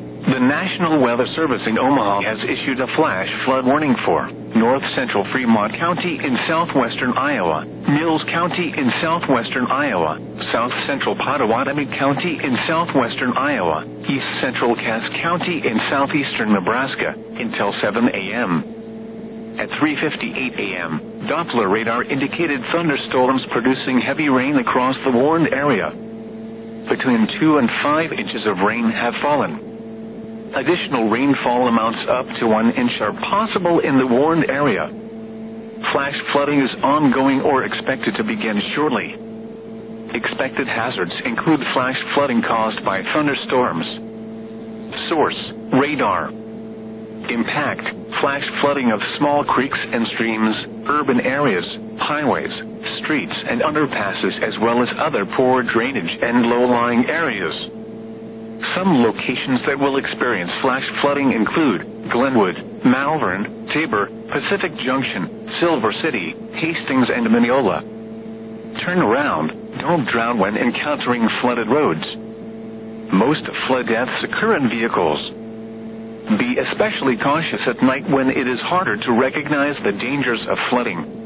The National Weather Service in Omaha has issued a flash flood warning for north central Fremont County in southwestern Iowa, Mills County in southwestern Iowa, south central Pottawatomie County in southwestern Iowa, east central Cass County in southeastern Nebraska, until 7 a.m. At 3:58 a.m., Doppler radar indicated thunderstorms producing heavy rain across the warned area. Between 2 and 5 inches of rain have fallen. Additional rainfall amounts up to 1 inch are possible in the warned area. Flash flooding is ongoing or expected to begin shortly. Expected hazards include flash flooding caused by thunderstorms. Source: radar. Impact: flash flooding of small creeks and streams, urban areas, highways, streets and underpasses, as well as other poor drainage and low-lying areas. Some locations that will experience flash flooding include Glenwood, Malvern, Tabor, Pacific Junction, Silver City, Hastings, and Mineola. Turn around. Don't drown when encountering flooded roads. Most flood deaths occur in vehicles. Be especially cautious at night when it is harder to recognize the dangers of flooding.